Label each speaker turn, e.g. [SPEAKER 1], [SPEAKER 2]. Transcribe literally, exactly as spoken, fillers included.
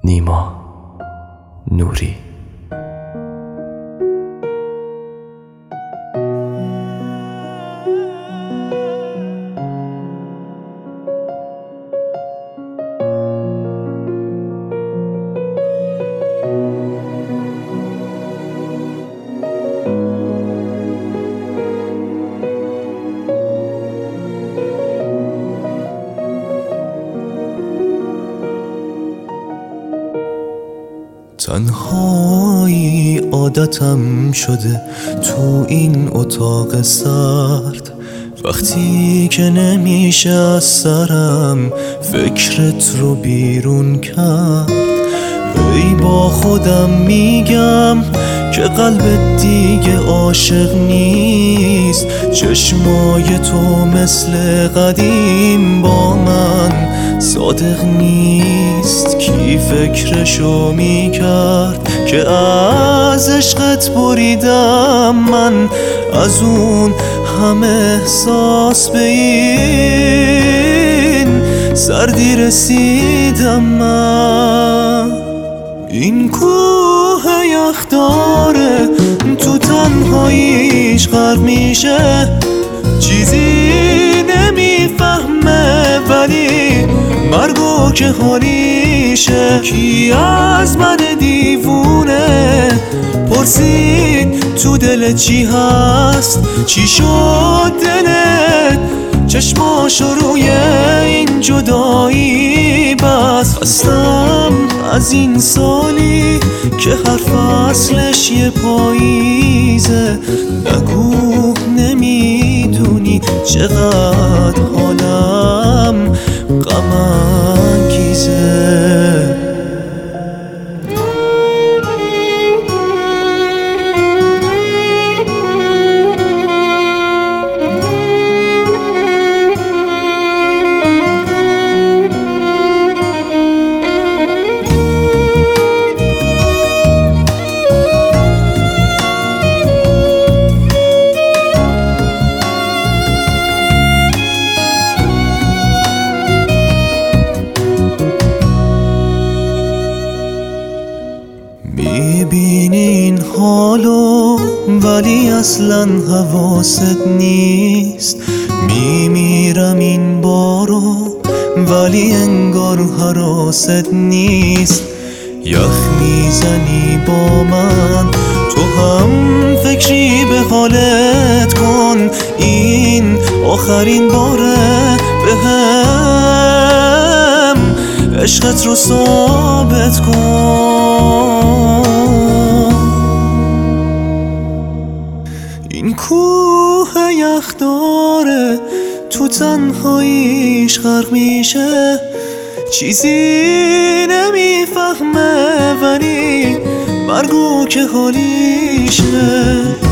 [SPEAKER 1] نیما نوری.
[SPEAKER 2] تنهایی عادتم شده تو این اتاق سرد، وقتی که نمیشه از سرم فکرت رو بیرون کرد. ای با خودم میگم که قلبت دیگه عاشق نیست، چشمای تو مثل قدیم با من صادق نیست. کی فکرشو میکرد که از عشقت بریدم من، از اون همه احساس به این سردی رسیدم من. این کوه یخ داره تو تنهاییش غرق میشه، چیزی نمیفهمه ولی مرگو که حالیشه. کی از من دیوونه پرسید تو دل چی هست، چی شد دلت چشماشو روی این جدایی بس. خستم از این سالی که هر فصلش یه پاییزه، نگو نمیدونی چقدر حالم غم انگیزه. میبینی این حالو ولی اصلا حواست نیست، میمیرم این بارو ولی انگار حراست نیست. یخ میزنی با من تو هم فکری به حالت کن، این آخرین باره بهم عشقت رو ثابت کن. این کوه یخ داره تو تنهاییش غرق میشه، چیزی نمیفهمه ولی مرگو که حالیشه.